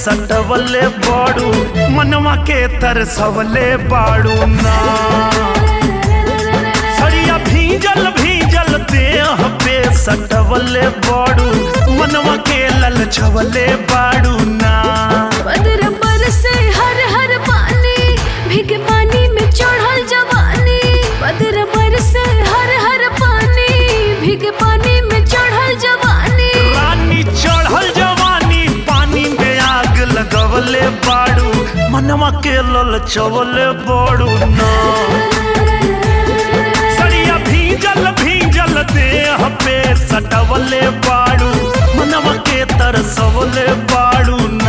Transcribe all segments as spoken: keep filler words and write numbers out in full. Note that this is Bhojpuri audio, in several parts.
सटवले बाड़ू मनवा के तरसवले बाड़ू ना सड़िया भीजल भीजल देह पे सटवले बाड़ू मनवा के ललचवले बाड़ू ना बदर बरसे हर हर पानी भीगे पानी में चढ़ल जवानी बदर बरसे हर हर पानी भीगे पानी में चढ़ल जवानी रानी चढ़ल जवानी पानी में आग लगवले बाड़ू मनवा के ललचवले बाड़ू ना सड़िया भीजल भीजल देह पे सटवले बाड़ू मनवा के तरसवले बाड़ू ना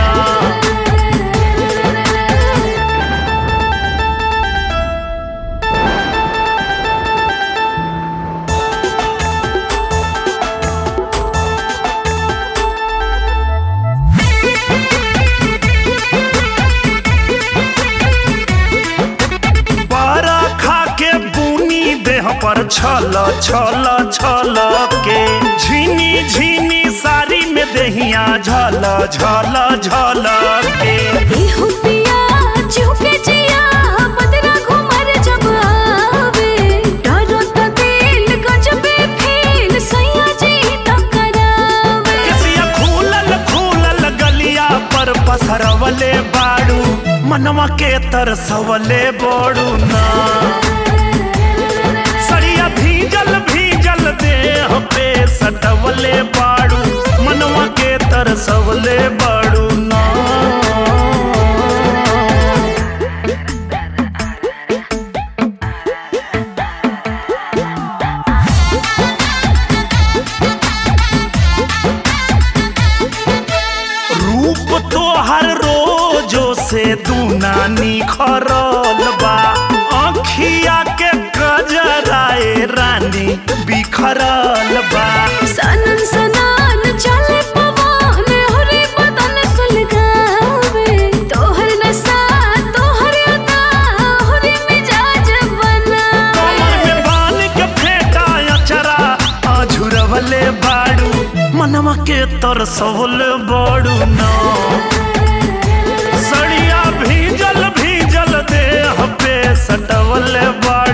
पर छल छल छल के झीनी झीनी साड़ी में दहिया झल झल झल के एहो पिया चुके जिया बदरा घुमर जब आवे डरो त दिल गजबे फील सैया जी त करावे कसिया खूलल खूलल गलिया पर पसरवले बाड़ू मनवा के तरसवले बाड़ू ना भीजल भीजल देह पे सटवले बाड़ू मनवा के तरसवले बाड़ू ना रूप तो हर रोजो से दूना निखरल बा अखिया के गजराए रानी बिखरल बा सनन सनान चले पवन हरे बदन सुलगावे तोहर नशा तोहर अदा हरे मिजाज बना कमर में बान के फेंटा अचरा आझुरवले बाड़ू मनवा के तरसवले बाड़ू ना सड़िया भीजल भीजल देह पे सटवले बाड़ू